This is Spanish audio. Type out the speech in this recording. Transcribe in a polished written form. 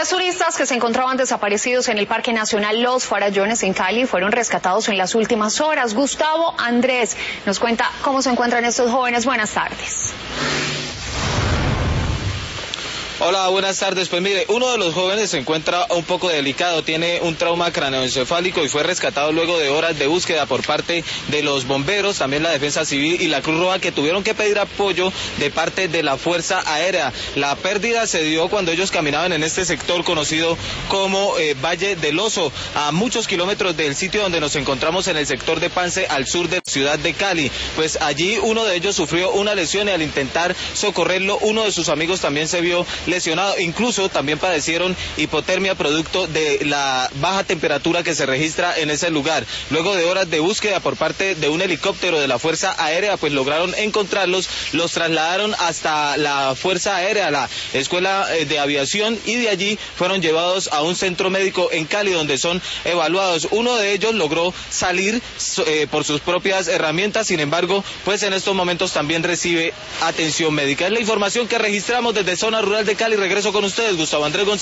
Tres turistas que se encontraban desaparecidos en el Parque Nacional Los Farallones en Cali fueron rescatados en las últimas horas. Gustavo Andrés nos cuenta cómo se encuentran estos jóvenes. Buenas tardes. Hola, buenas tardes. Pues mire, uno de los jóvenes se encuentra un poco delicado, tiene un trauma craneoencefálico y fue rescatado luego de horas de búsqueda por parte de los bomberos, también la Defensa Civil y la Cruz Roja, que tuvieron que pedir apoyo de parte de la Fuerza Aérea. La pérdida se dio cuando ellos caminaban en este sector conocido como Valle del Oso, a muchos kilómetros del sitio donde nos encontramos en el sector de Pance, al sur de la ciudad de Cali. Pues allí uno de ellos sufrió una lesión y al intentar socorrerlo, uno de sus amigos también se vio lesionado, incluso también padecieron hipotermia producto de la baja temperatura que se registra en ese lugar. Luego de horas de búsqueda por parte de un helicóptero de la Fuerza Aérea, pues lograron encontrarlos, los trasladaron hasta la Fuerza Aérea, la Escuela de Aviación, y de allí fueron llevados a un centro médico en Cali donde son evaluados. Uno de ellos logró salir por sus propias herramientas, sin embargo, pues en estos momentos también recibe atención médica. Es la información que registramos desde zona rural de Cali. Regreso con ustedes, Gustavo Andrés González.